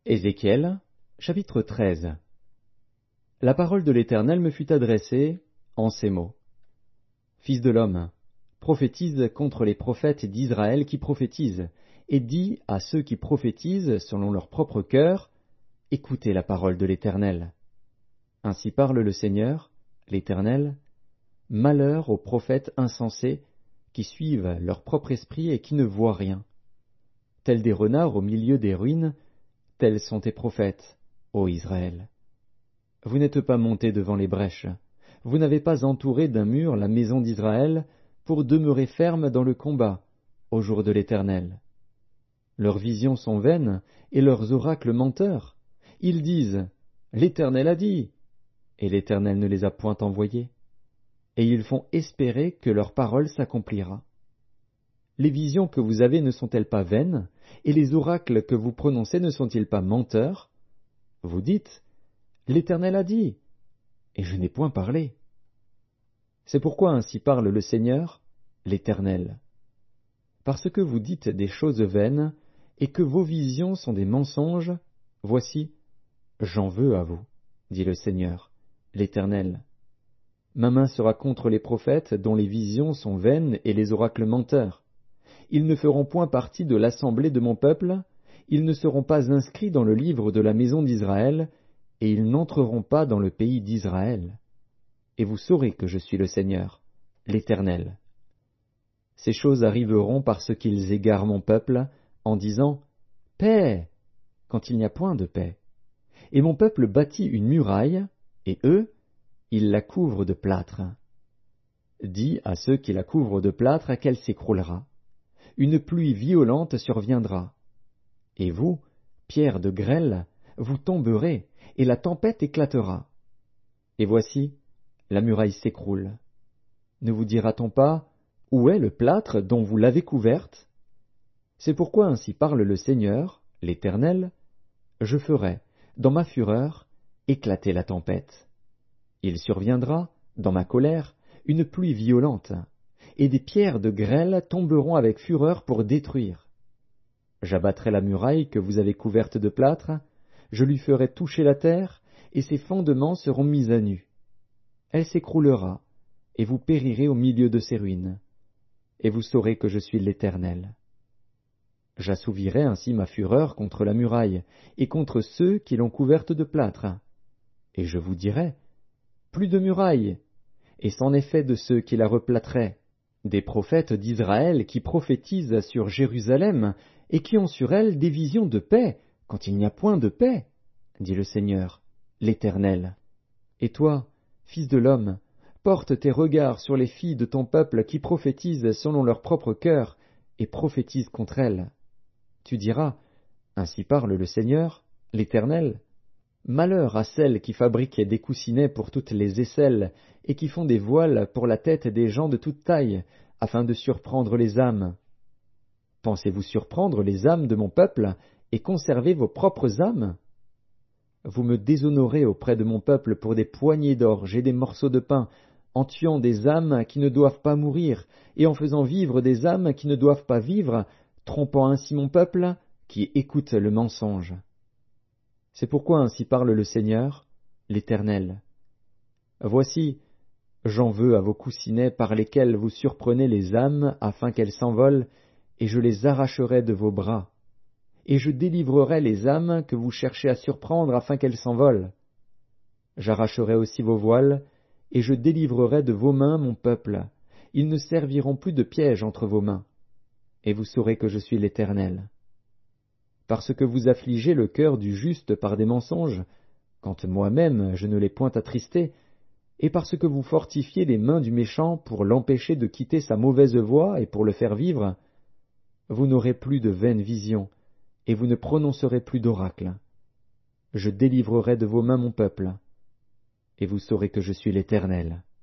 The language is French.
Ézéchiel, chapitre 13. La parole de l'Éternel me fut adressée en ces mots. Fils de l'homme, prophétise contre les prophètes d'Israël qui prophétisent, et dis à ceux qui prophétisent selon leur propre cœur, écoutez la parole de l'Éternel. Ainsi parle le Seigneur, l'Éternel, malheur aux prophètes insensés qui suivent leur propre esprit et qui ne voient rien. Tels des renards au milieu des ruines, tels sont tes prophètes, ô Israël. Vous n'êtes pas montés devant les brèches, vous n'avez pas entouré d'un mur la maison d'Israël pour demeurer ferme dans le combat, au jour de l'Éternel. Leurs visions sont vaines et leurs oracles menteurs. Ils disent, l'Éternel a dit, et l'Éternel ne les a point envoyés. Et ils font espérer que leur parole s'accomplira. Les visions que vous avez ne sont-elles pas vaines, et les oracles que vous prononcez ne sont-ils pas menteurs? Vous dites, l'Éternel a dit, et je n'ai point parlé. C'est pourquoi ainsi parle le Seigneur, l'Éternel. Parce que vous dites des choses vaines, et que vos visions sont des mensonges, voici, j'en veux à vous, dit le Seigneur, l'Éternel. Ma main sera contre les prophètes dont les visions sont vaines et les oracles menteurs. Ils ne feront point partie de l'assemblée de mon peuple, ils ne seront pas inscrits dans le livre de la maison d'Israël, et ils n'entreront pas dans le pays d'Israël. Et vous saurez que je suis le Seigneur, l'Éternel. Ces choses arriveront parce qu'ils égarent mon peuple, en disant « Paix !» quand il n'y a point de paix. Et mon peuple bâtit une muraille, et eux, ils la couvrent de plâtre. Dis à ceux qui la couvrent de plâtre qu'elle s'écroulera. Une pluie violente surviendra. Et vous, pierres de grêle, vous tomberez, et la tempête éclatera. Et voici, la muraille s'écroule. Ne vous dira-t-on pas, où est le plâtre dont vous l'avez couverte? C'est pourquoi ainsi parle le Seigneur, l'Éternel, je ferai, dans ma fureur, éclater la tempête. Il surviendra, dans ma colère, une pluie violente, et des pierres de grêle tomberont avec fureur pour détruire. J'abattrai la muraille que vous avez couverte de plâtre, je lui ferai toucher la terre, et ses fondements seront mis à nu. Elle s'écroulera, et vous périrez au milieu de ses ruines. Et vous saurez que je suis l'Éternel. J'assouvirai ainsi ma fureur contre la muraille, et contre ceux qui l'ont couverte de plâtre. Et je vous dirai, plus de muraille, et c'en est fait de ceux qui la replâtraient, des prophètes d'Israël qui prophétisent sur Jérusalem, et qui ont sur elle des visions de paix, quand il n'y a point de paix, dit le Seigneur, l'Éternel. Et toi, fils de l'homme, porte tes regards sur les filles de ton peuple qui prophétisent selon leur propre cœur, et prophétisent contre elles. Tu diras, ainsi parle le Seigneur, l'Éternel. Malheur à celles qui fabriquent des coussinets pour toutes les aisselles, et qui font des voiles pour la tête des gens de toute taille, afin de surprendre les âmes. Pensez-vous surprendre les âmes de mon peuple, et conserver vos propres âmes? Vous me déshonorez auprès de mon peuple pour des poignées d'orge et des morceaux de pain, en tuant des âmes qui ne doivent pas mourir, et en faisant vivre des âmes qui ne doivent pas vivre, trompant ainsi mon peuple, qui écoute le mensonge. C'est pourquoi ainsi parle le Seigneur, l'Éternel. Voici, j'en veux à vos coussinets par lesquels vous surprenez les âmes afin qu'elles s'envolent, et je les arracherai de vos bras. Et je délivrerai les âmes que vous cherchez à surprendre afin qu'elles s'envolent. J'arracherai aussi vos voiles, et je délivrerai de vos mains mon peuple. Ils ne serviront plus de piège entre vos mains. Et vous saurez que je suis l'Éternel. Parce que vous affligez le cœur du juste par des mensonges, quand moi-même je ne l'ai point attristé, et parce que vous fortifiez les mains du méchant pour l'empêcher de quitter sa mauvaise voie et pour le faire vivre, vous n'aurez plus de vaines visions, et vous ne prononcerez plus d'oracles. Je délivrerai de vos mains mon peuple, et vous saurez que je suis l'Éternel.